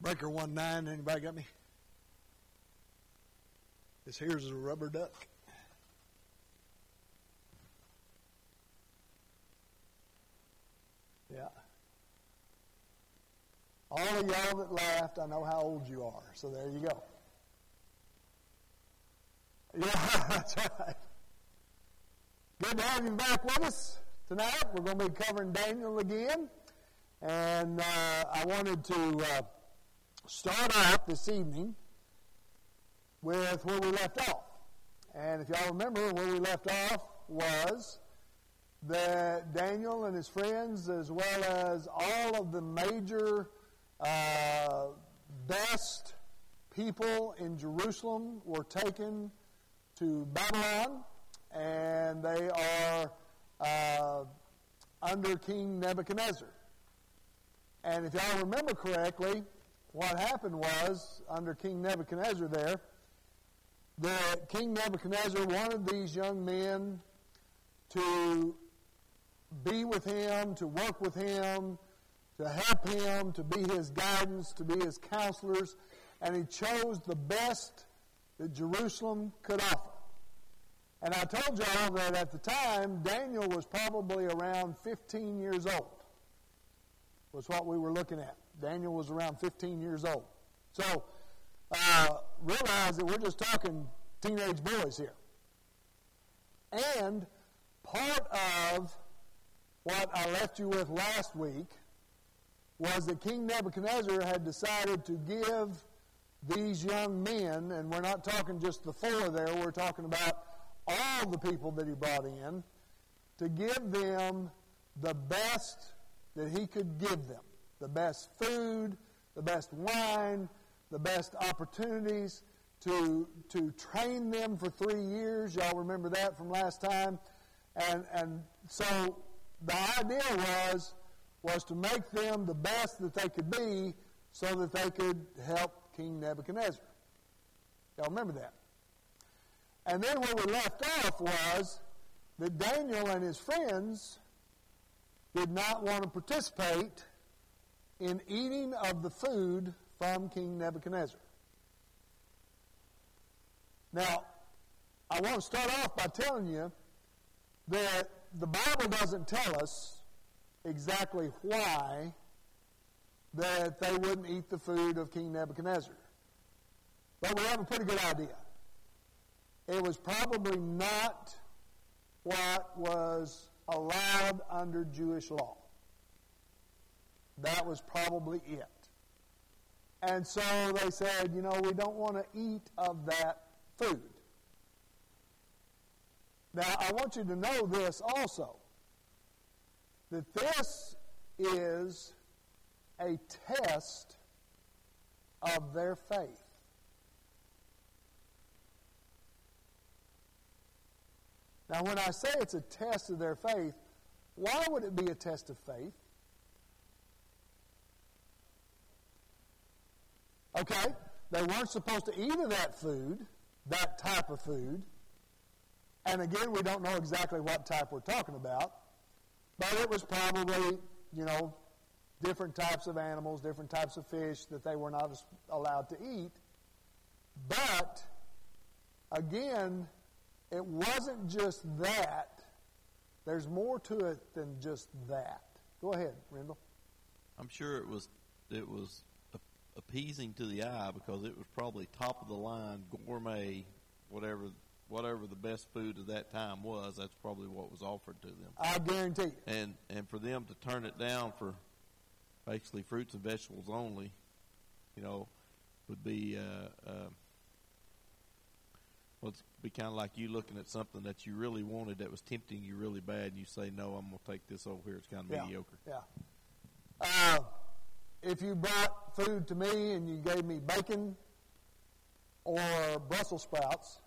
Breaker 19, anybody got me? This here's a rubber duck. Yeah. All of y'all that laughed, I know how old you are, so there you go. Yeah, that's right. Good to have you back with us tonight. We're going to be covering Daniel again. And I wanted to start out this evening with where we left off. And if y'all remember, where we left off was that Daniel and his friends, as well as all of the major best people in Jerusalem, were taken to Babylon, and they are under King Nebuchadnezzar. And if y'all remember correctly, what happened was, under King Nebuchadnezzar there, that King Nebuchadnezzar wanted these young men to be with him, to work with him, to help him, to be his guidance, to be his counselors, and he chose the best that Jerusalem could offer. And I told y'all that at the time, Daniel was probably around 15 years old, was what we were looking at. Daniel was around 15 years old. So, realize that we're just talking teenage boys here. And part of what I left you with last week was that King Nebuchadnezzar had decided to give these young men, and we're not talking just the four there, we're talking about all the people that he brought in, to give them the best that he could give them. The best food, the best wine, the best opportunities to train them for 3 years. Y'all remember that from last time. And so the idea was to make them the best that they could be so that they could help King Nebuchadnezzar. Y'all remember that? And then where we left off was that Daniel and his friends did not want to participate in eating of the food from King Nebuchadnezzar. Now, I want to start off by telling you that the Bible doesn't tell us exactly why that they wouldn't eat the food of King Nebuchadnezzar. But we have a pretty good idea. It was probably not what was allowed under Jewish law. That was probably it. And so they said, we don't want to eat of that food. Now, I want you to know this also, that this is a test of their faith. Now, when I say it's a test of their faith, why would it be a test of faith? Okay, they weren't supposed to eat of that food, that type of food. And again, we don't know exactly what type we're talking about. But it was probably, different types of animals, different types of fish that they were not allowed to eat. But, again, it wasn't just that. There's more to it than just that. Go ahead, Rendell. I'm sure it was appeasing to the eye because it was probably top of the line, gourmet, whatever the best food of that time was. That's probably what was offered to them. I guarantee you. And for them to turn it down for basically fruits and vegetables only, would be it'd be kind of like you looking at something that you really wanted that was tempting you really bad, and you say, no, I'm going to take this over here. It's kind of mediocre. Yeah. If you brought food to me and you gave me bacon or Brussels sprouts,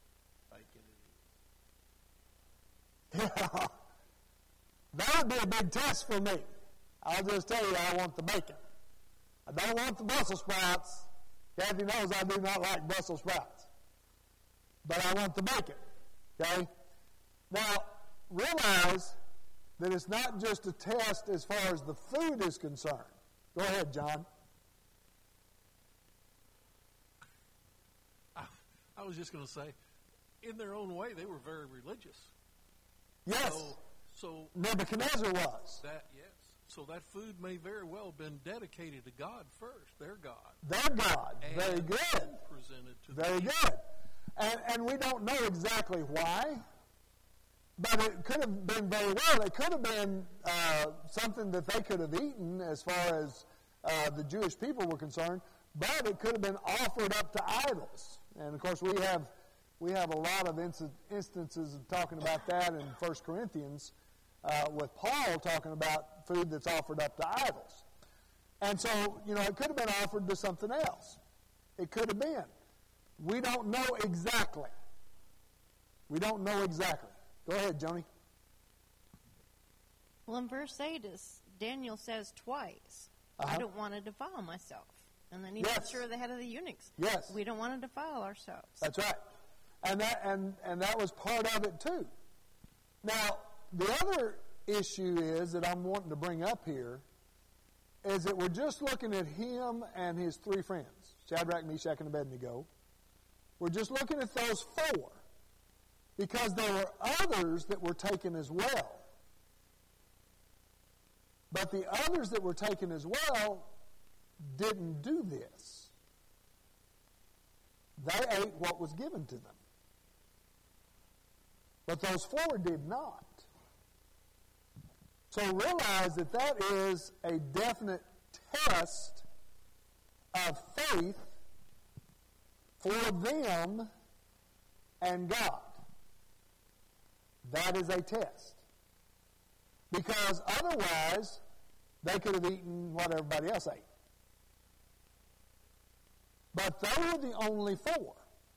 yeah, that would be a big test for me. I'll just tell you, I want the bacon. I don't want the Brussels sprouts. Kathy knows I do not like Brussels sprouts. But I want the bacon. Okay? Now, realize that it's not just a test as far as the food is concerned. Go ahead, John. I was just going to say, in their own way, they were very religious. Yes. So Nebuchadnezzar was. So that food may very well have been dedicated to God first, their God. Their God. Very good. Presented to Very good. And we don't know exactly why, but it could have been very well. It could have been something that they could have eaten as far as the Jewish people were concerned, but it could have been offered up to idols. And, of course, we have a lot of instances of talking about that in 1 Corinthians with Paul talking about food that's offered up to idols. And so, it could have been offered to something else. It could have been. We don't know exactly. Go ahead, Joni. Well, in verse 8, Daniel says twice, I don't want to defile myself. And then he makes sure the head of the eunuchs. Yes. We don't want to defile ourselves. That's right. And that was part of it too. Now, the other issue is that I'm wanting to bring up here is that we're just looking at him and his three friends, Shadrach, Meshach, and Abednego. We're just looking at those four because there were others that were taken as well. But the others that were taken as well didn't do this. They ate what was given to them. But those four did not. So realize that is a definite test of faith for them and God. That is a test. Because otherwise, they could have eaten what everybody else ate. But they were the only four.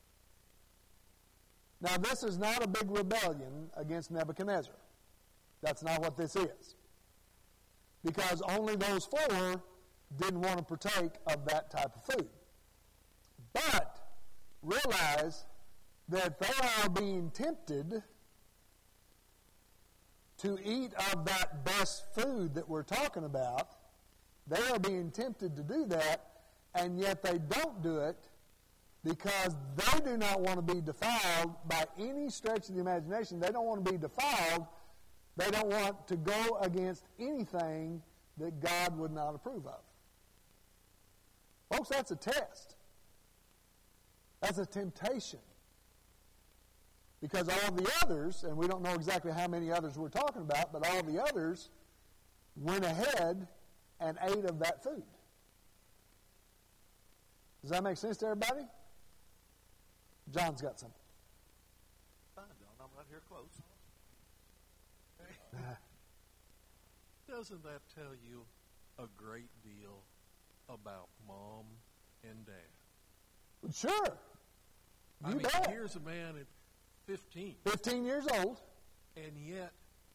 Now, this is not a big rebellion against Nebuchadnezzar. That's not what this is. Because only those four didn't want to partake of that type of food. But realize that they are being tempted to eat of that best food that we're talking about. They are being tempted to do that, and yet they don't do it because they do not want to be defiled by any stretch of the imagination. They don't want to be defiled. They don't want to go against anything that God would not approve of. Folks, that's a test. That's a temptation. Because all the others, and we don't know exactly how many others we're talking about, but all the others went ahead and ate of that food. Does that make sense to everybody? John's got something. Fine, John. I'm right here close. Doesn't that tell you a great deal about mom and dad? Sure. You bet. Here's a man at 15. 15 years old. And yet,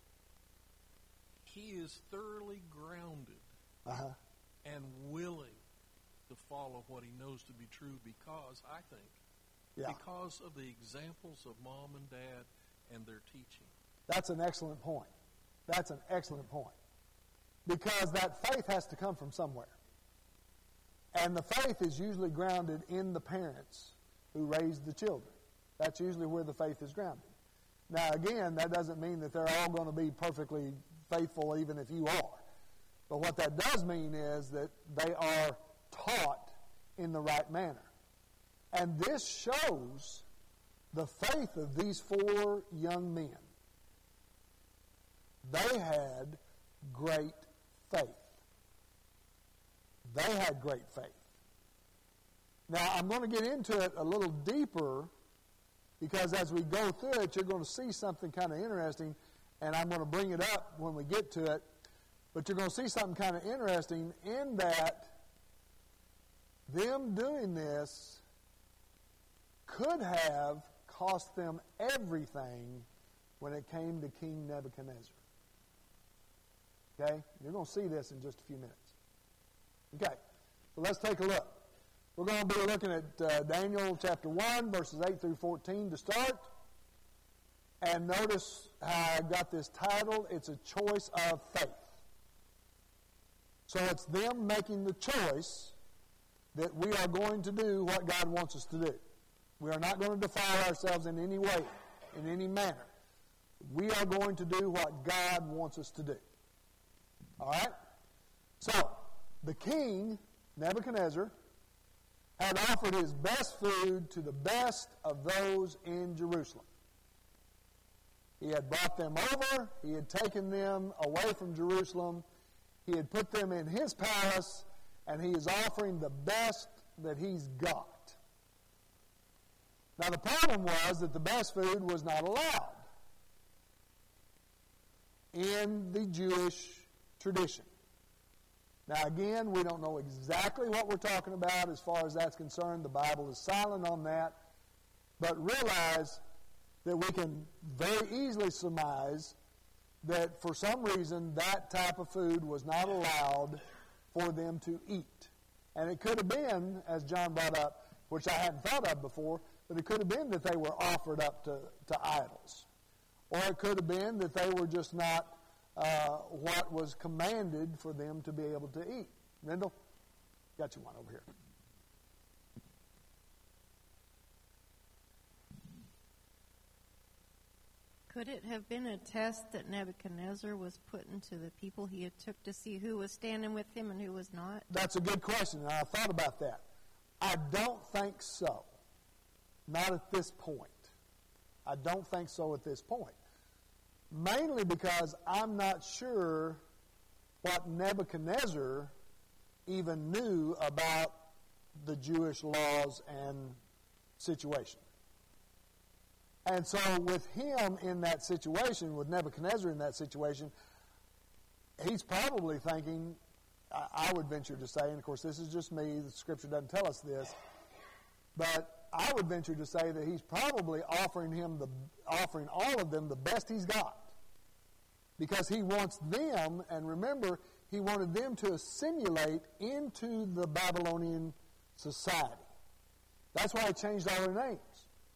he is thoroughly grounded and willing to follow what he knows to be true because, I think, because of the examples of mom and dad and their teaching. That's an excellent point. That's an excellent point. Because that faith has to come from somewhere. And the faith is usually grounded in the parents who raised the children. That's usually where the faith is grounded. Now, again, that doesn't mean that they're all going to be perfectly faithful even if you are. But what that does mean is that they are taught in the right manner. And this shows the faith of these four young men. They had great faith. They had great faith. Now, I'm going to get into it a little deeper because as we go through it, you're going to see something kind of interesting, and I'm going to bring it up when we get to it. But you're going to see something kind of interesting in that them doing this could have cost them everything when it came to King Nebuchadnezzar. Okay? You're going to see this in just a few minutes. Okay, so let's take a look. We're going to be looking at Daniel chapter 1, verses 8 through 14 to start. And notice how I got this title. It's a choice of faith. So it's them making the choice that we are going to do what God wants us to do. We are not going to defile ourselves in any way, in any manner. We are going to do what God wants us to do. All right? So, the king, Nebuchadnezzar, had offered his best food to the best of those in Jerusalem. He had brought them over. He had taken them away from Jerusalem. He had put them in his palace, and he is offering the best that he's got. Now, the problem was that the best food was not allowed in the Jewish tradition. Now, again, we don't know exactly what we're talking about as far as that's concerned. The Bible is silent on that. But realize that we can very easily surmise that for some reason that type of food was not allowed for them to eat. And it could have been, as John brought up, which I hadn't thought of before, but it could have been that they were offered up to idols. Or it could have been that they were just not what was commanded for them to be able to eat. Rendell, got you one over here. Could it have been a test that Nebuchadnezzar was putting to the people he had took to see who was standing with him and who was not? That's a good question, and I thought about that. I don't think so. Not at this point. I don't think so at this point. Mainly because I'm not sure what Nebuchadnezzar even knew about the Jewish laws and situation. And so with him in that situation, with Nebuchadnezzar in that situation, he's probably thinking, I would venture to say, and of course this is just me, the Scripture doesn't tell us this, but I would venture to say that he's probably offering all of them the best he's got. Because he wants them, and remember, he wanted them to assimilate into the Babylonian society. That's why he changed all their names.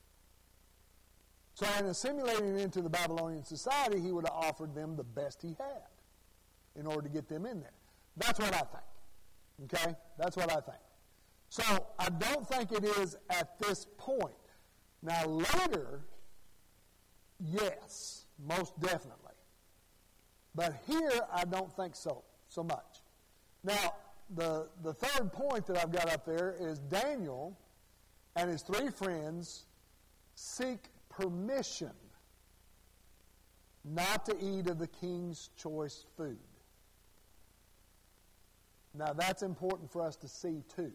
So in assimilating into the Babylonian society, he would have offered them the best he had in order to get them in there. That's what I think. Okay? That's what I think. So I don't think it is at this point. Now later, yes, most definitely. But here, I don't think so much. Now, the third point that I've got up there is Daniel and his three friends seek permission not to eat of the king's choice food. Now, that's important for us to see, too.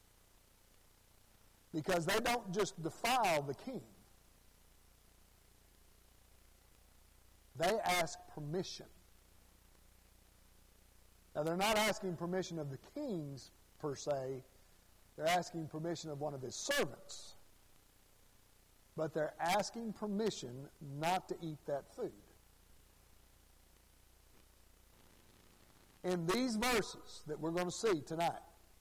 Because they don't just defile the king. They ask permission. Now, they're not asking permission of the kings, per se. They're asking permission of one of his servants. But they're asking permission not to eat that food. In these verses that we're going to see tonight,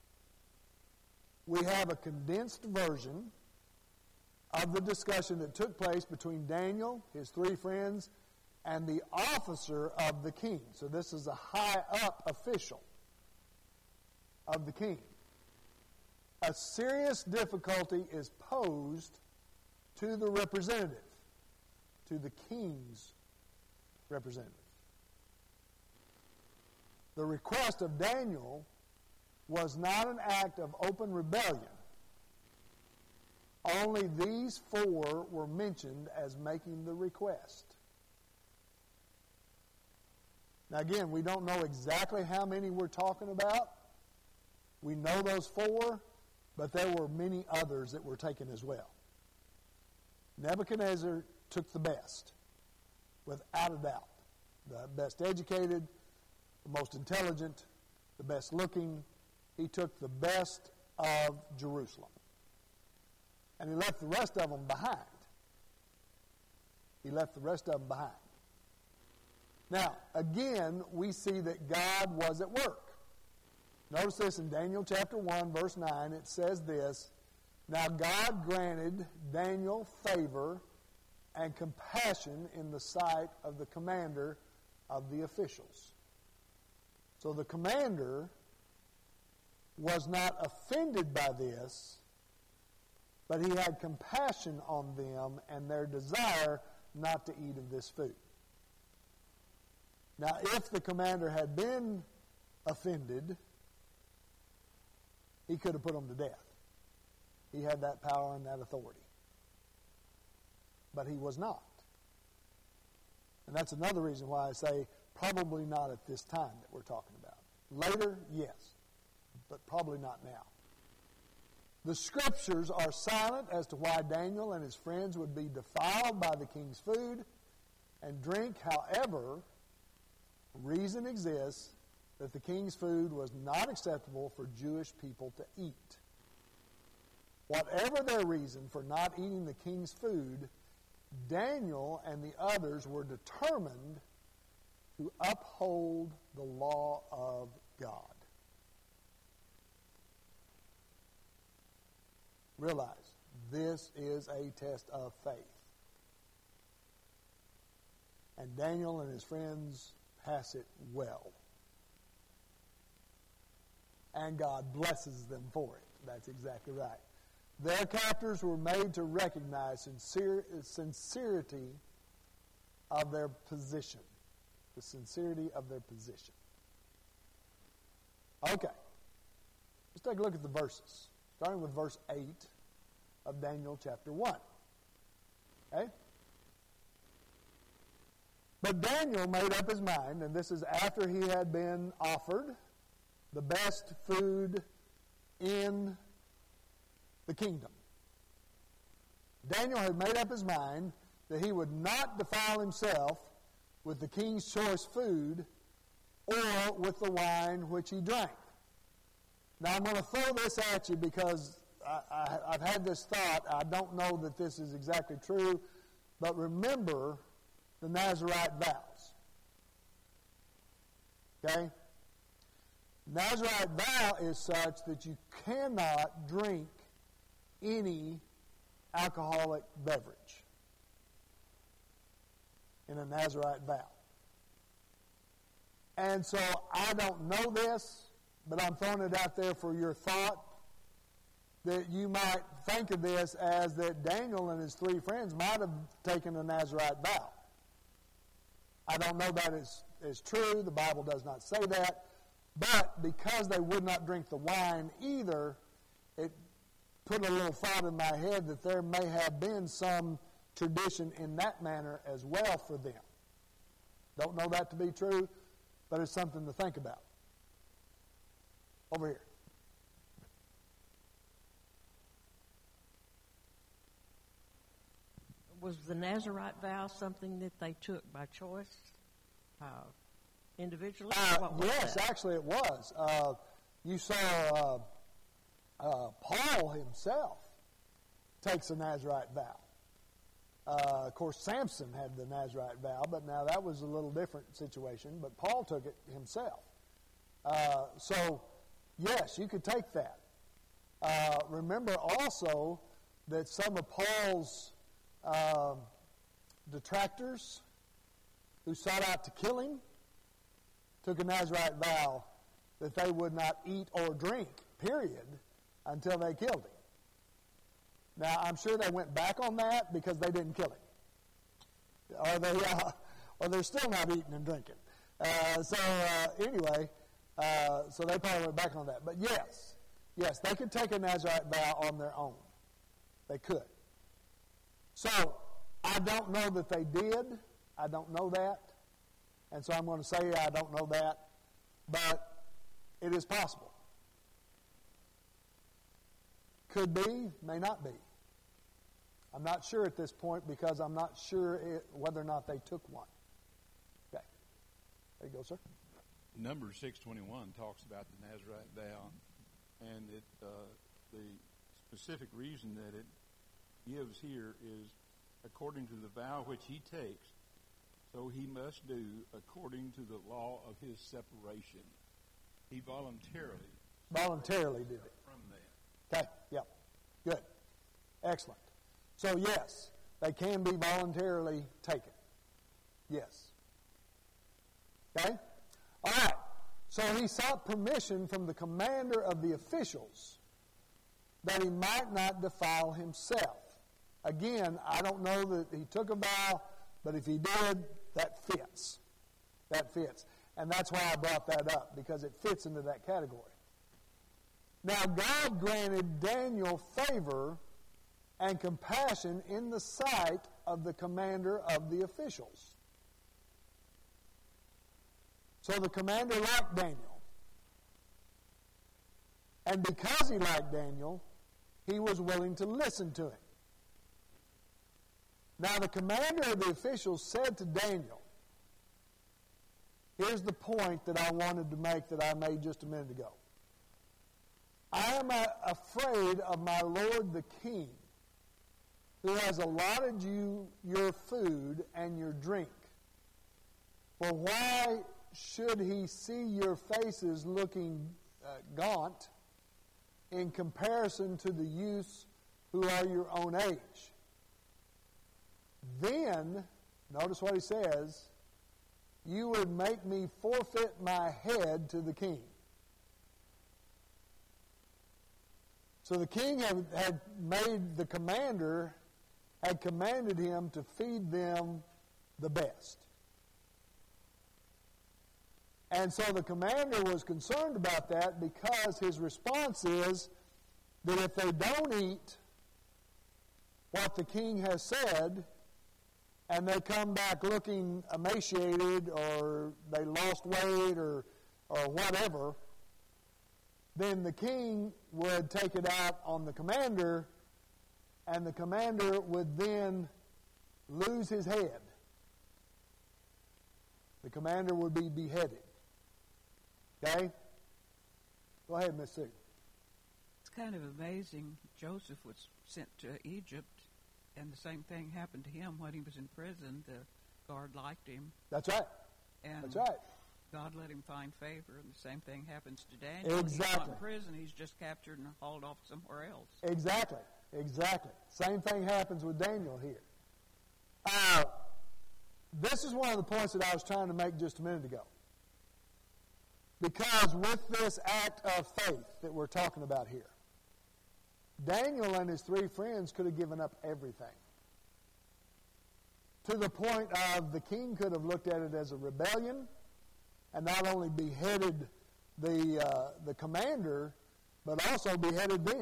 we have a condensed version of the discussion that took place between Daniel, his three friends, and the officer of the king. So this is a high-up official of the king. A serious difficulty is posed to the representative, to the king's representative. The request of Daniel was not an act of open rebellion. Only these four were mentioned as making the request. Now again, we don't know exactly how many we're talking about. We know those four, but there were many others that were taken as well. Nebuchadnezzar took the best, without a doubt. The best educated, the most intelligent, the best looking. He took the best of Jerusalem. And he left the rest of them behind. He left the rest of them behind. Now, again, we see that God was at work. Notice this in Daniel chapter 1, verse 9. It says this, "Now God granted Daniel favor and compassion in the sight of the commander of the officials." So the commander was not offended by this. but he had compassion on them and their desire not to eat of this food. Now, if the commander had been offended, he could have put them to death. He had that power and that authority. But he was not. And that's another reason why I say probably not at this time that we're talking about. Later, yes, but probably not now. The scriptures are silent as to why Daniel and his friends would be defiled by the king's food and drink. However, reason exists that the king's food was not acceptable for Jewish people to eat. Whatever their reason for not eating the king's food, Daniel and the others were determined to uphold the law of God. Realize, this is a test of faith. And Daniel and his friends pass it well. And God blesses them for it. That's exactly right. Their captors were made to recognize sincerity of their position. The sincerity of their position. Okay. Let's take a look at the verses. Starting with verse 8 of Daniel chapter 1. Okay? But Daniel made up his mind, and this is after he had been offered the best food in the kingdom. Daniel had made up his mind that he would not defile himself with the king's choice food or with the wine which he drank. Now I'm going to throw this at you because I've had this thought. I don't know that this is exactly true, but remember the Nazirite vows. Okay? Nazirite vow is such that you cannot drink any alcoholic beverage in a Nazirite vow. And so I don't know this, but I'm throwing it out there for your thought, that you might think of this as that Daniel and his three friends might have taken a Nazirite vow. I don't know that is true. The Bible does not say that. But because they would not drink the wine either, it put a little thought in my head that there may have been some tradition in that manner as well for them. Don't know that to be true, but it's something to think about. Over here. Was the Nazirite vow something that they took by choice, individually? Yes, that? Actually it was. You saw Paul himself takes a Nazirite vow. Of course, Samson had the Nazirite vow, but now that was a little different situation, but Paul took it himself. So, yes, you could take that. Remember also that some of Paul's detractors who sought out to kill him took a Nazirite vow that they would not eat or drink, period, until they killed him. Now, I'm sure they went back on that because they didn't kill him. Or they're still not eating and drinking. Anyway, so they probably went back on that. But yes, they could take a Nazirite vow on their own. They could. So, I don't know that they did. I don't know that. And so I'm going to say I don't know that. But it is possible. Could be, may not be. I'm not sure at this point because I'm not sure whether or not they took one. Okay. There you go, sir. Numbers 6:21 talks about the Nazirite vow, and the specific reason that it gives here is according to the vow which he takes, so he must do according to the law of his separation. He voluntarily did it. From that. Okay, yep. Good. Excellent. So, yes, they can be voluntarily taken. Yes. Okay? All right. So he sought permission from the commander of the officials that he might not defile himself. Again, I don't know that he took a vow, but if he did, that fits. That fits. And that's why I brought that up, because it fits into that category. Now, God granted Daniel favor and compassion in the sight of the commander of the officials. So the commander liked Daniel. And because he liked Daniel, he was willing to listen to him. Now the commander of the officials said to Daniel, here's the point that I wanted to make that I made just a minute ago. I am afraid of my lord the king, who has allotted you your food and your drink. For why should he see your faces looking gaunt in comparison to the youths who are your own age? Then, notice what he says, you would make me forfeit my head to the king. So the king had made the commander, had commanded him to feed them the best. And so the commander was concerned about that, because his response is that if they don't eat what the king has said, and they come back looking emaciated, or they lost weight, or whatever, then the king would take it out on the commander, and the commander would then lose his head. The commander would be beheaded. Okay? Go ahead, Miss Sue. It's kind of amazing. Joseph was sent to Egypt, and the same thing happened to him when he was in prison. The guard liked him. That's right. And that's right. God let him find favor, and the same thing happens to Daniel. Exactly. He's not in prison. He's just captured and hauled off somewhere else. Exactly. Exactly. Same thing happens with Daniel here. This is one of the points that I was trying to make just a minute ago. Because with this act of faith that we're talking about here, Daniel and his three friends could have given up everything. To the point of the king could have looked at it as a rebellion and not only beheaded the commander, but also beheaded them.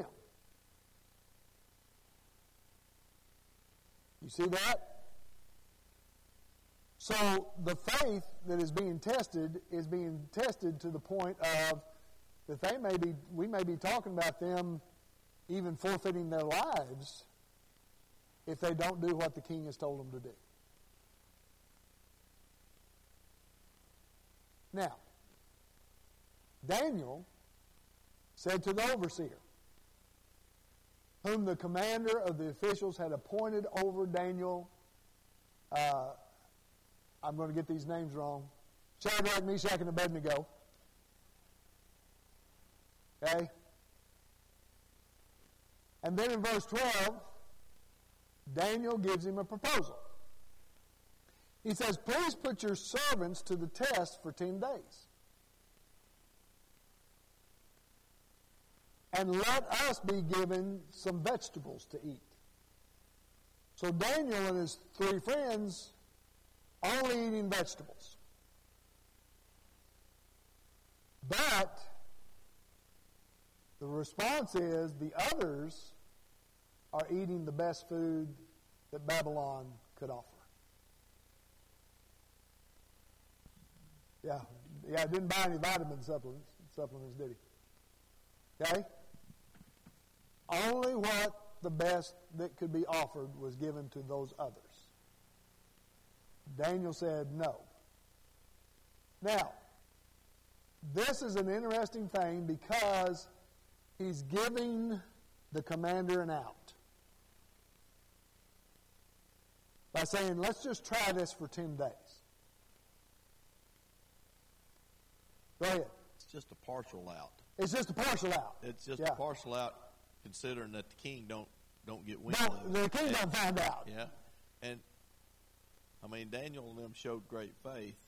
You see that? So the faith that is being tested to the point of that we may be talking about them even forfeiting their lives if they don't do what the king has told them to do. Now, Daniel said to the overseer, whom the commander of the officials had appointed over Daniel, I'm going to get these names wrong, Shadrach, Meshach, and Abednego. Okay? And then in verse 12, Daniel gives him a proposal. He says, please put your servants to the test for 10 days. And let us be given some vegetables to eat. So Daniel and his three friends only eating vegetables. But the response is the others are eating the best food that Babylon could offer. Yeah, didn't buy any vitamin supplements, did he? Okay? Only what the best that could be offered was given to those others. Daniel said no. Now, this is an interesting thing because he's giving the commander an out. By saying, let's just try this for 10 days. Go ahead. It's just a partial out. It's just a partial out. It's just a partial out, considering that the king don't get wind of it. The king don't find out. Yeah, and I mean Daniel and them showed great faith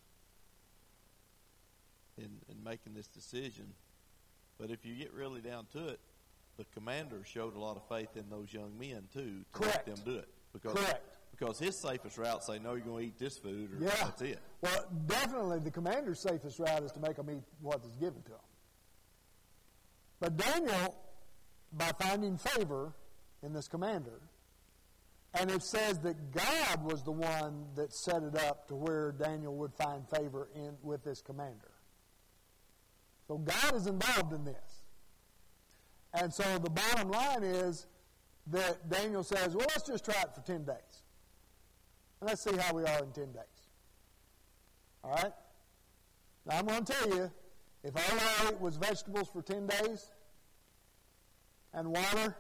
in making this decision, but if you get really down to it, the commander showed a lot of faith in those young men, too, to Correct. let them do it. Correct. Because his safest route say, no, you're going to eat this food, or Yeah. that's it. Well, definitely the commander's safest route is to make them eat what is given to them. But Daniel, by finding favor in this commander, and it says that God was the one that set it up to where Daniel would find favor with this commander. So God is involved in this. And so the bottom line is that Daniel says, well, let's just try it for 10 days. And let's see how we are in 10 days. All right? Now, I'm going to tell you, if all I ate was vegetables for 10 days and water,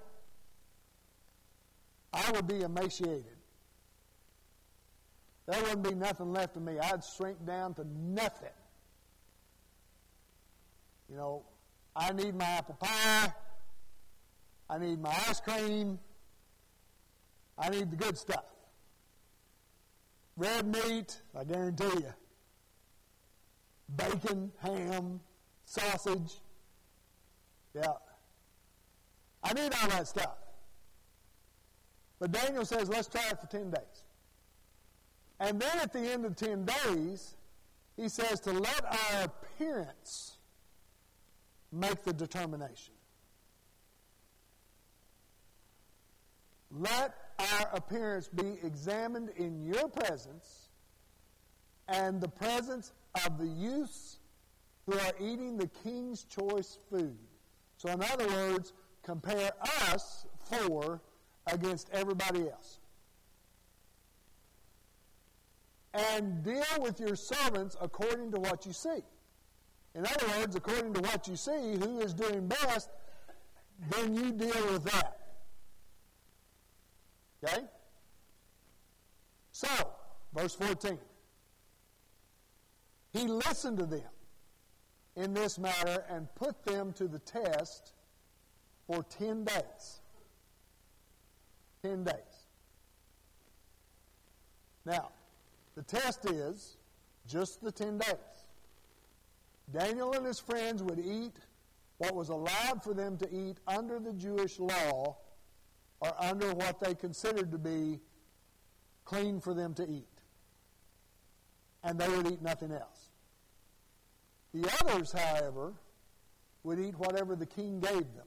I would be emaciated. There wouldn't be nothing left of me. I'd shrink down to nothing. You know, I need my apple pie. I need my ice cream. I need the good stuff. Red meat, I guarantee you. Bacon, ham, sausage. Yeah. I need all that stuff. But Daniel says, let's try it for 10 days. And then at the end of 10 days, he says to let our appearance make the determination. Let our appearance be examined in your presence and the presence of the youths who are eating the king's choice food. So in other words, compare us against everybody else. And deal with your servants according to what you see. In other words, according to what you see, who is doing best, then you deal with that. Okay? So, verse 14. He listened to them in this matter and put them to the test for 10 days. 10 days. Now, the test is just the 10 days. Daniel and his friends would eat what was allowed for them to eat under the Jewish law or under what they considered to be clean for them to eat. And they would eat nothing else. The others, however, would eat whatever the king gave them.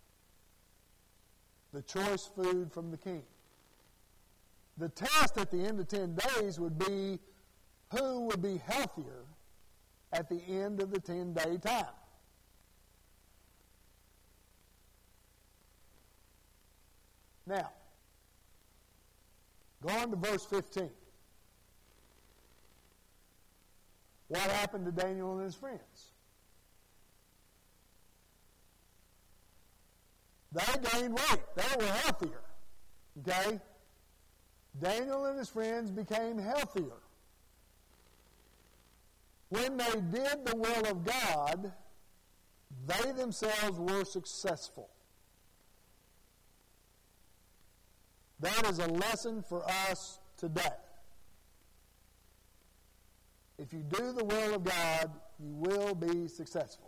The choice food from the king. The test at the end of 10 days would be who would be healthier at the end of the 10-day time. Now, go on to verse 15. What happened to Daniel and his friends? They gained weight. They were healthier. Okay? Daniel and his friends became healthier. When they did the will of God, they themselves were successful. That is a lesson for us today. If you do the will of God, you will be successful.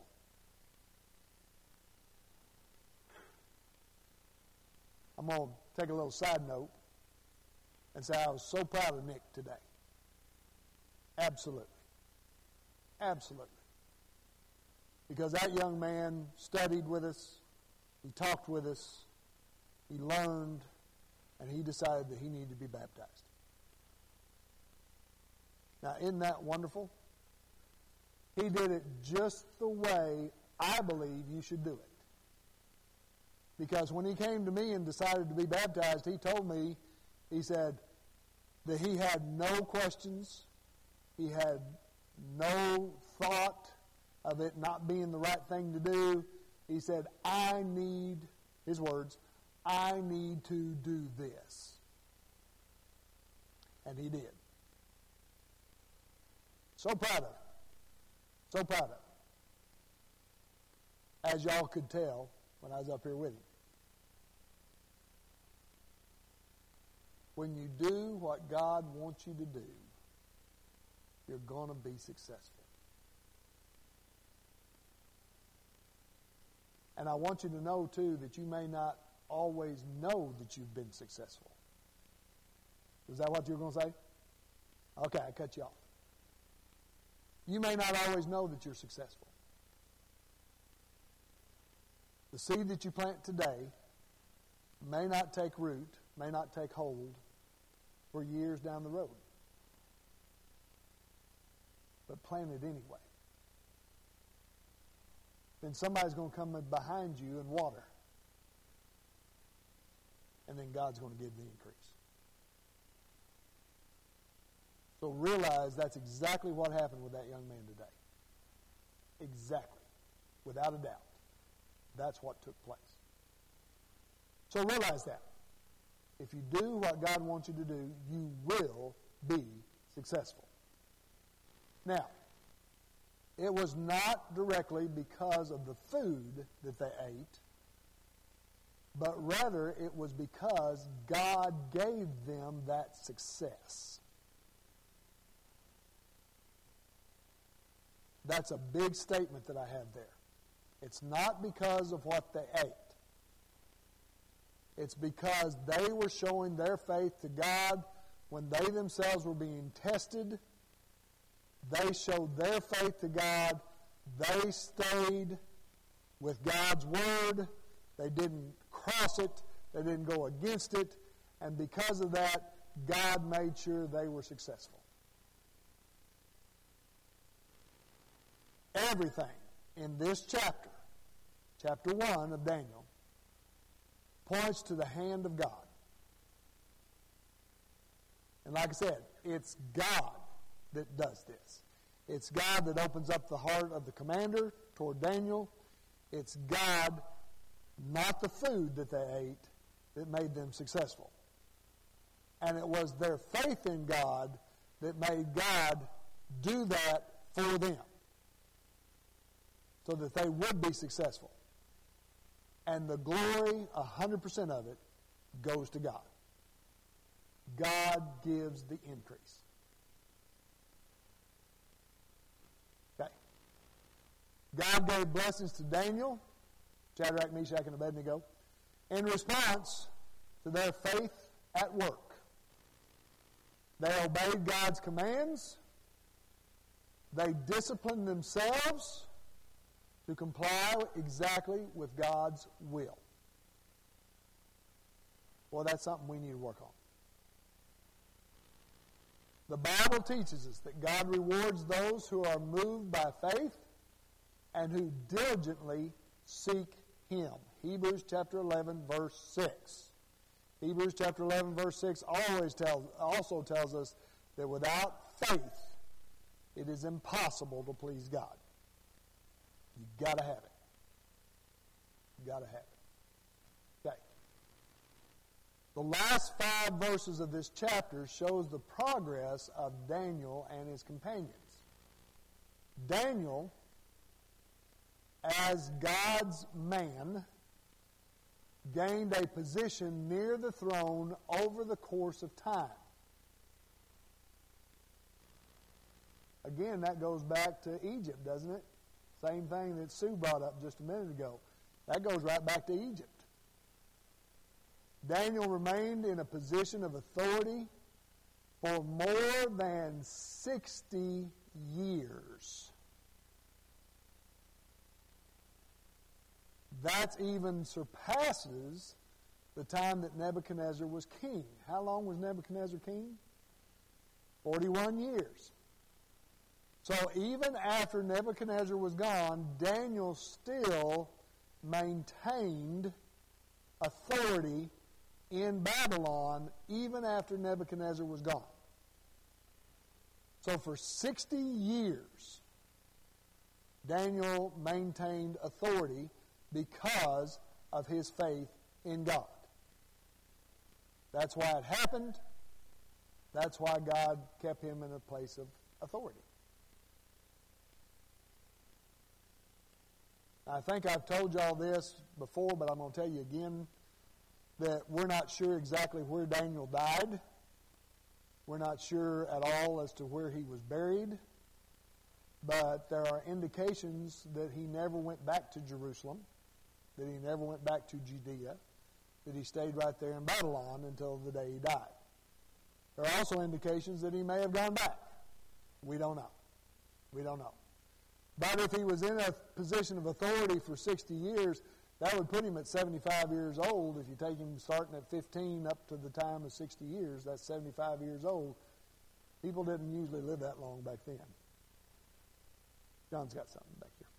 I'm going to take a little side note and say I was so proud of Nick today. Absolutely. Absolutely. Because that young man studied with us, he talked with us, he learned, and he decided that he needed to be baptized. Now, isn't that wonderful? He did it just the way I believe you should do it. Because when he came to me and decided to be baptized, he told me, he said that he had no questions, he had no thought of it not being the right thing to do. He said, his words, I need to do this. And he did. So proud of him. So proud of him. As y'all could tell when I was up here with him. When you do what God wants you to do, you're going to be successful. And I want you to know, too, that you may not always know that you've been successful. Is that what you were going to say? Okay, I cut you off. You may not always know that you're successful. The seed that you plant today may not take root, may not take hold for years down the road. But plant it anyway. Then somebody's going to come behind you and water. And then God's going to give the increase. So realize that's exactly what happened with that young man today. Exactly. Without a doubt. That's what took place. So realize that. If you do what God wants you to do, you will be successful. Now, it was not directly because of the food that they ate, but rather it was because God gave them that success. That's a big statement that I have there. It's not because of what they ate. It's because they were showing their faith to God when they themselves were being tested. They showed their faith to God. They stayed with God's word. They didn't cross it. They didn't go against it. And because of that, God made sure they were successful. Everything in this chapter, chapter 1 of Daniel, points to the hand of God. And like I said, it's God that does this. It's God that opens up the heart of the commander toward Daniel. It's God, not the food that they ate, that made them successful. And it was their faith in God that made God do that for them, so that they would be successful. And the glory, 100% of it, goes to God. God gives the increase. Okay. God gave blessings to Daniel, Shadrach, Meshach, and Abednego, in response to their faith at work. They obeyed God's commands. They disciplined themselves to comply exactly with God's will. Well, that's something we need to work on. The Bible teaches us that God rewards those who are moved by faith and who diligently seek Him. Hebrews chapter 11, verse 6. Hebrews chapter 11, verse 6 also tells us that without faith, it is impossible to please God. You've got to have it. You've got to have it. Okay. The last 5 verses of this chapter shows the progress of Daniel and his companions. Daniel, as God's man, gained a position near the throne over the course of time. Again, that goes back to Egypt, doesn't it? Same thing that Sue brought up just a minute ago. That goes right back to Egypt. Daniel remained in a position of authority for more than 60 years. That even surpasses the time that Nebuchadnezzar was king. How long was Nebuchadnezzar king? 41 years. So even after Nebuchadnezzar was gone, Daniel still maintained authority in Babylon even after Nebuchadnezzar was gone. So for 60 years, Daniel maintained authority because of his faith in God. That's why it happened. That's why God kept him in a place of authority. I think I've told y'all this before, but I'm going to tell you again that we're not sure exactly where Daniel died. We're not sure at all as to where he was buried. But there are indications that he never went back to Jerusalem. that he never went back to Judea, that he stayed right there in Babylon until the day he died. There are also indications that he may have gone back. We don't know. We don't know. But if he was in a position of authority for 60 years, that would put him at 75 years old. If you take him starting at 15 up to the time of 60 years, that's 75 years old. People didn't usually live that long back then. John's got something back here.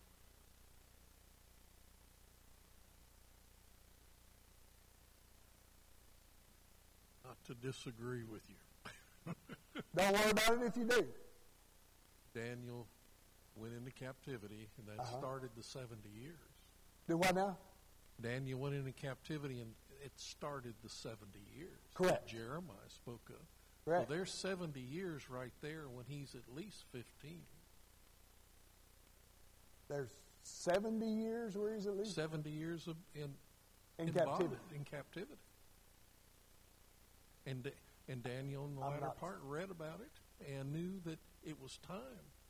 Not to disagree with you. Don't worry about it if you do. Daniel went into captivity, and that started the 70 years. Do what now? Daniel went into captivity, and it started the 70 years. Correct. That Jeremiah spoke of. Correct. So there's 70 years right there when he's at least 15. There's 70 years where he's at least 70 years in captivity. In captivity. And Daniel in the latter part read about it and knew that it was time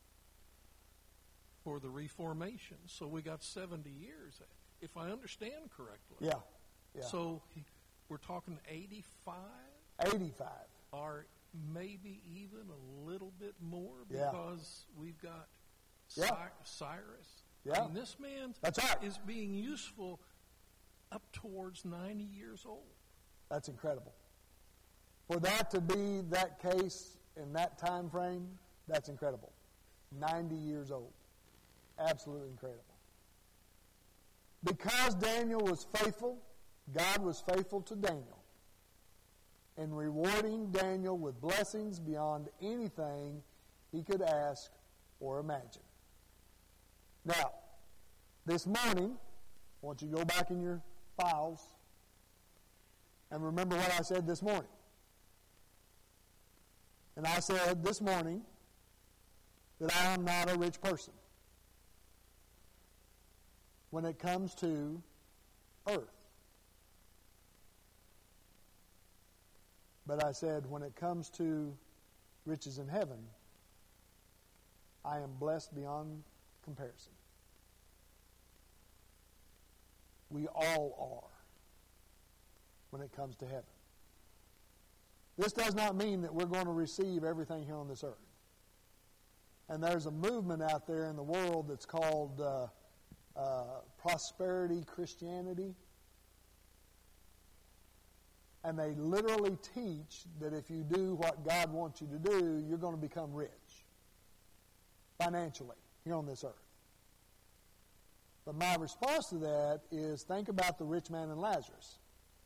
for the reformation. So we got 70 years, if I understand correctly. Yeah. So we're talking 85? 85. Or maybe even a little bit more because we've got Cyrus. Yeah. And this man is being useful up towards 90 years old. That's incredible. For that to be that case in that time frame, that's incredible. 90 years old. Absolutely incredible. Because Daniel was faithful, God was faithful to Daniel in rewarding Daniel with blessings beyond anything he could ask or imagine. Now, this morning, I want you to go back in your files and remember what I said this morning. And I said this morning that I am not a rich person when it comes to earth. But I said when it comes to riches in heaven, I am blessed beyond comparison. We all are when it comes to heaven. This does not mean that we're going to receive everything here on this earth. And there's a movement out there in the world that's called prosperity Christianity. And they literally teach that if you do what God wants you to do, you're going to become rich financially here on this earth. But my response to that is think about the rich man and Lazarus.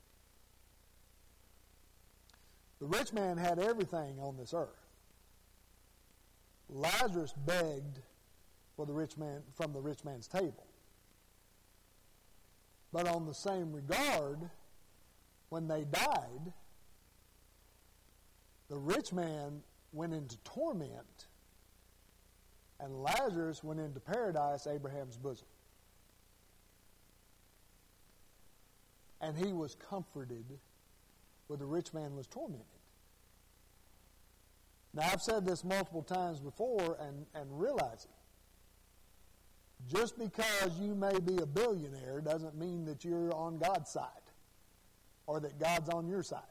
The rich man had everything on this earth. Lazarus begged for the rich man from the rich man's table. But on the same regard, when they died, the rich man went into torment, and Lazarus went into paradise, Abraham's bosom. And he was comforted where the rich man was tormented. Now, I've said this multiple times before and realize it. Just because you may be a billionaire doesn't mean that you're on God's side or that God's on your side.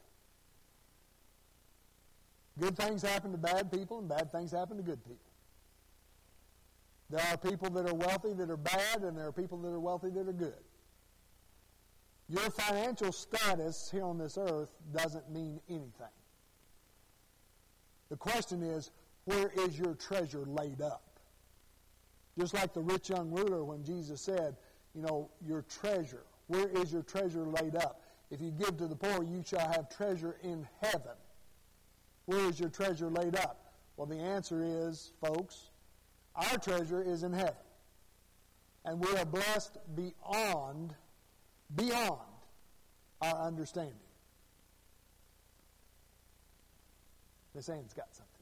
Good things happen to bad people and bad things happen to good people. There are people that are wealthy that are bad, and there are people that are wealthy that are good. Your financial status here on this earth doesn't mean anything. The question is, where is your treasure laid up? Just like the rich young ruler when Jesus said, your treasure. Where is your treasure laid up? If you give to the poor, you shall have treasure in heaven. Where is your treasure laid up? Well, the answer is, folks, our treasure is in heaven. And we are blessed beyond our understanding. Miss Ann's got something.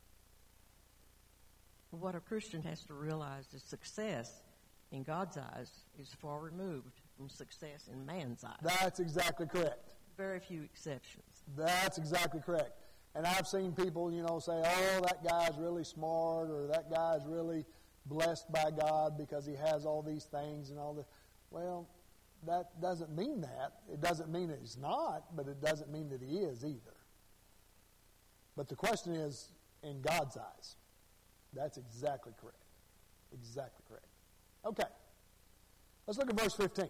What a Christian has to realize is success in God's eyes is far removed from success in man's eyes. That's exactly correct. Very few exceptions. That's exactly correct. And I've seen people, say, oh, that guy's really smart, or that guy's really blessed by God because he has all these things and all this. Well, that doesn't mean that. It doesn't mean that he's not, but it doesn't mean that he is either. But the question is, in God's eyes. That's exactly correct. Exactly correct. Okay. Let's look at verse 15.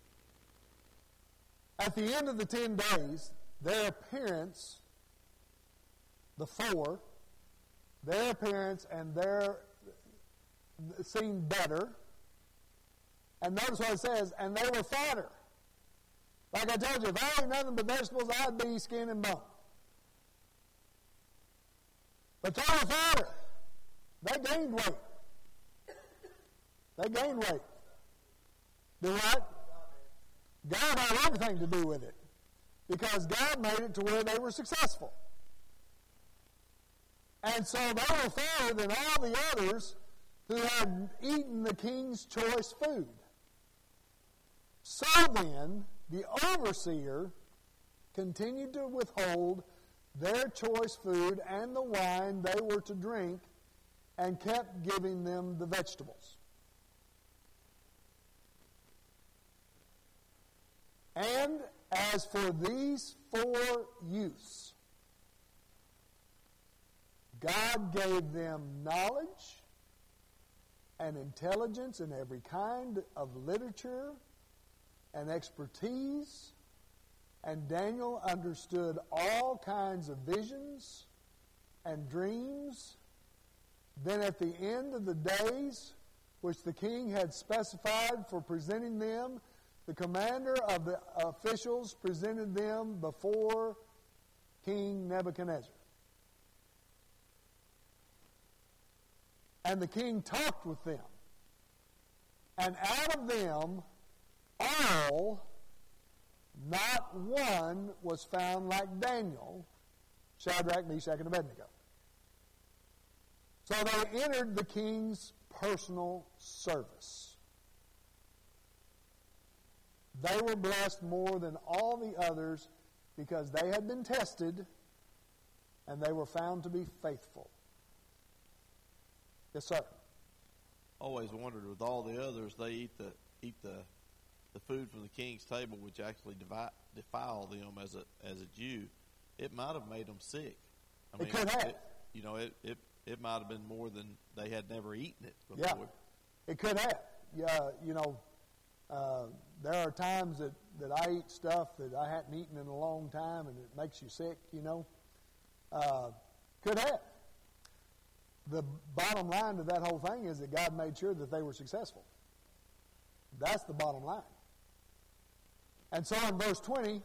At the end of the 10 days, their appearance, the four, their appearance and their seemed better. And notice what it says, and they were fatter. Like I told you, if I ate nothing but vegetables, I'd be skin and bone. But they were fatter. They gained weight. They gained weight. Do what? God had everything to do with it. Because God made it to where they were successful. And so they were fatter than all the others who had eaten the king's choice food. So then, the overseer continued to withhold their choice food and the wine they were to drink and kept giving them the vegetables. And as for these 4 youths, God gave them knowledge and intelligence in every kind of literature and expertise, and Daniel understood all kinds of visions and dreams. Then at the end of the days, which the king had specified for presenting them, the commander of the officials presented them before King Nebuchadnezzar. And the king talked with them. And out of them all, not one was found like Daniel, Shadrach, Meshach, and Abednego. So they entered the king's personal service. They were blessed more than all the others because they had been tested and they were found to be faithful. Yes, sir. Always wondered, with all the others, they eat the food from the king's table, which actually defile them as a Jew. It might have made them sick. I mean, it could have. It might have been more than they had never eaten it before. Yeah, it could have. Yeah, there are times that I eat stuff that I hadn't eaten in a long time, and it makes you sick. Could have. The bottom line to that whole thing is that God made sure that they were successful. That's the bottom line. And so in verse 20,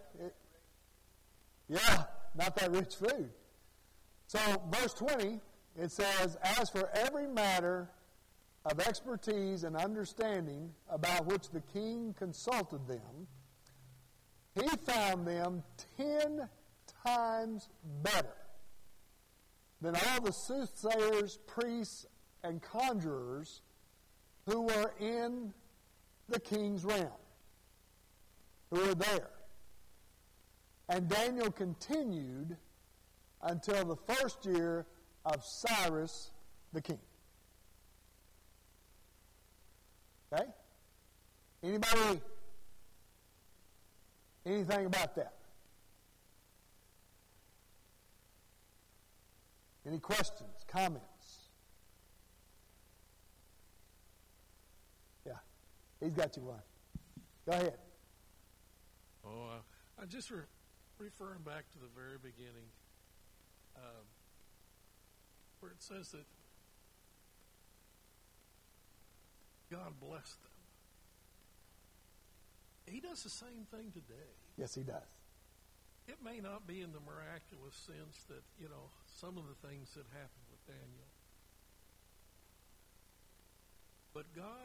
not that rich food. So verse 20, it says, as for every matter of expertise and understanding about which the king consulted them, he found them 10 times better than all the soothsayers, priests, and conjurers who were in the king's realm, who were there. And Daniel continued until the first year of Cyrus the king. Okay? Anybody, anything about that? Any questions, comments? Yeah, he's got you one. Go ahead. I just referring back to the very beginning, where it says that God blessed them. He does the same thing today. Yes, he does. It may not be in the miraculous sense that, some of the things that happened with Daniel. But God,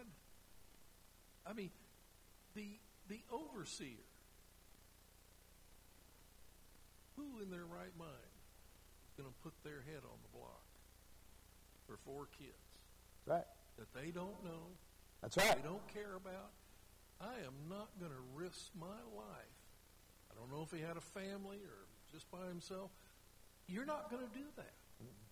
the overseer, who in their right mind is going to put their head on the block for 4 kids? That's right. That they don't know. That's right. They don't care about. I am not going to risk my life. I don't know if he had a family or just by himself. You're not going to do that.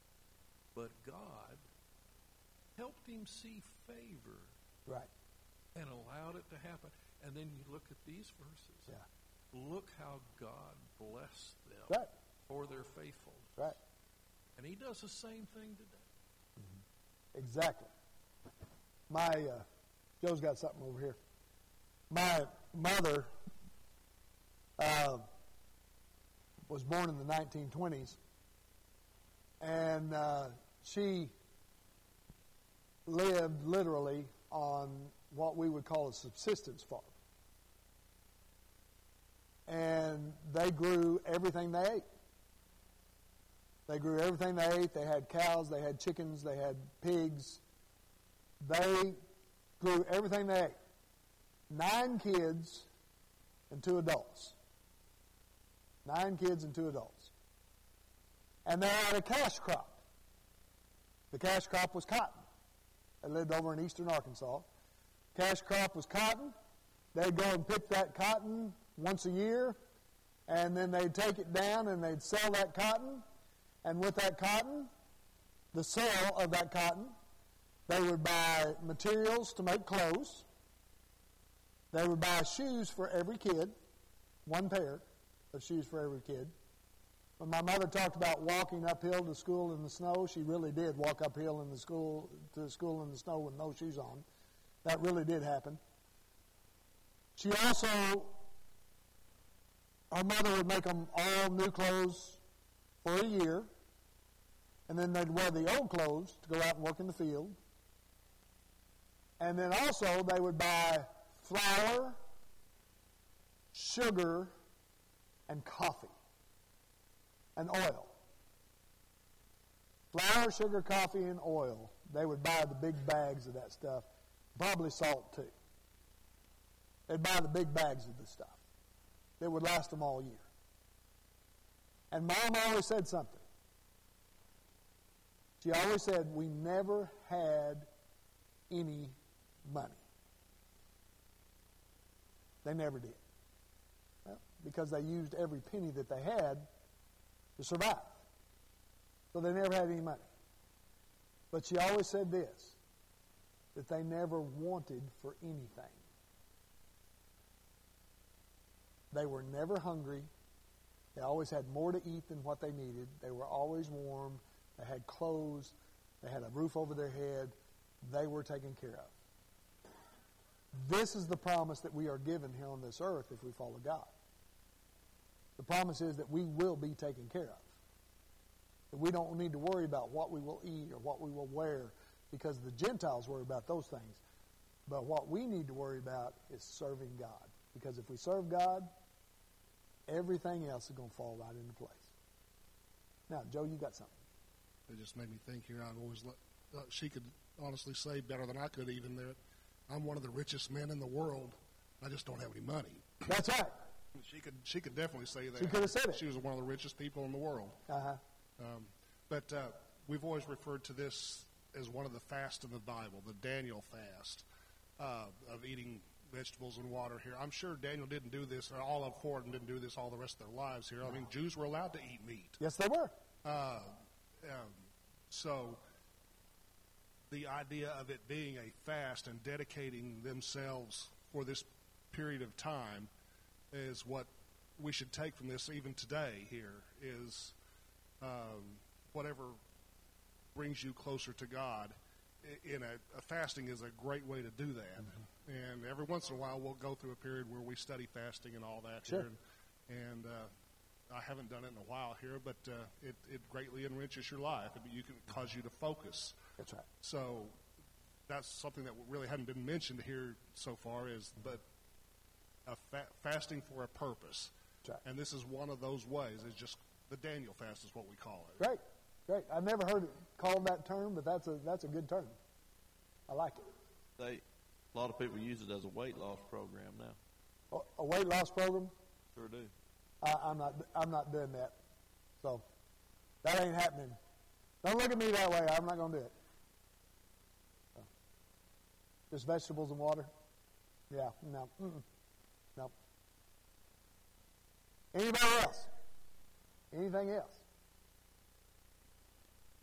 But God helped him see favor right and allowed it to happen. And then you look at these verses. Yeah. Look how God blessed them Right. for their faithfulness. Right. And he does the same thing today. Exactly. Joe's got something over here. My mother was born in the 1920s, and she lived literally on what we would call a subsistence farm. And they grew everything they ate. They grew everything they ate. They had cows, they had chickens, they had pigs. They grew everything they ate. 9 kids and 2 adults. 9 kids and 2 adults. And they had a cash crop. The cash crop was cotton. They lived over in eastern Arkansas. Cash crop was cotton. They'd go and pick that cotton once a year, and then they'd take it down and they'd sell that cotton. And with that cotton, the sale of that cotton, they would buy materials to make clothes. They would buy shoes for every kid, 1 pair of shoes for every kid. When my mother talked about walking uphill to school in the snow, she really did walk uphill to school in the snow with no shoes on. That really did happen. She also, her mother would make them all new clothes for a year, and then they'd wear the old clothes to go out and work in the field. And then also they would buy flour, sugar, and coffee, and oil. Flour, sugar, coffee, and oil. They would buy the big bags of that stuff. Probably salt, too. They'd buy the big bags of the stuff that would last them all year. And Mom always said something. She always said, we never had any money. They never did. Well, because they used every penny that they had to survive. So they never had any money. But she always said this, that they never wanted for anything. They were never hungry. They always had more to eat than what they needed. They were always warm. They had clothes. They had a roof over their head. They were taken care of. This is the promise that we are given here on this earth if we follow God. The promise is that we will be taken care of. That we don't need to worry about what we will eat or what we will wear, because the Gentiles worry about those things. But what we need to worry about is serving God. Because if we serve God, everything else is going to fall right into place. Now, Joe, you got something. It just made me think here. I've always she could honestly say better than I could even that I'm one of the richest men in the world. I just don't have any money. That's right. She could definitely say that. She could have said it. She was one of the richest people in the world. But we've always referred to this as one of the fasts in the Bible, the Daniel fast, of eating vegetables and water here. I'm sure Daniel didn't do this, or all of 4 of them didn't do this all the rest of their lives here. I mean, Jews were allowed to eat meat. Yes, they were. So the idea of it being a fast and dedicating themselves for this period of time is what we should take from this even today here is whatever brings you closer to God. In a fasting is a great way to do that. Mm-hmm. And every once in a while we'll go through a period where we study fasting and all that sure. here. And I haven't done it in a while here, but it greatly enriches your life. It can cause you to focus. That's right. So that's something that really hadn't been mentioned here so far but fasting for a purpose. That's right. And this is one of those ways. It's just the Daniel fast is what we call it. Great. I've never heard it called that term, but that's a good term. I like it. A lot of people use it as a weight loss program now. A weight loss program? Sure do. I'm not doing that. So that ain't happening. Don't look at me that way. I'm not going to do it. So, just vegetables and water? Yeah. No. No. Anybody else? Anything else?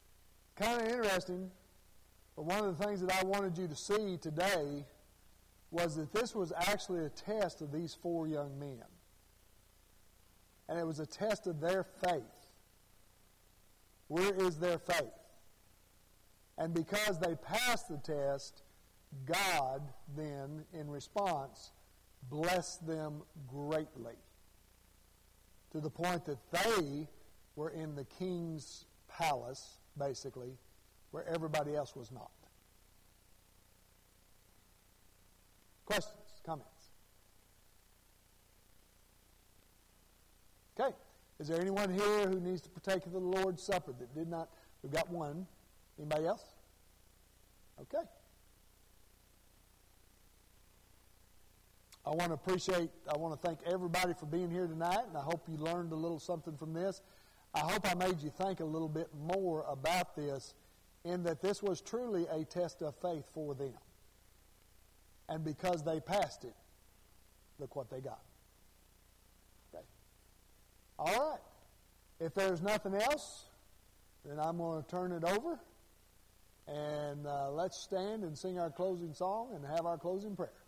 Kind of interesting, but one of the things that I wanted you to see today was that this was actually a test of these 4 young men. And it was a test of their faith. Where is their faith? And because they passed the test, God then, in response, blessed them greatly, to the point that they were in the king's palace, basically, where everybody else was not. Questions? Comments? Okay. Is there anyone here who needs to partake of the Lord's Supper that did not? We've got one. Anybody else? Okay. I want to thank everybody for being here tonight, and I hope you learned a little something from this. I hope I made you think a little bit more about this, in that this was truly a test of faith for them. And because they passed it, look what they got. Okay. All right. If there's nothing else, then I'm going to turn it over. And let's stand and sing our closing song and have our closing prayer.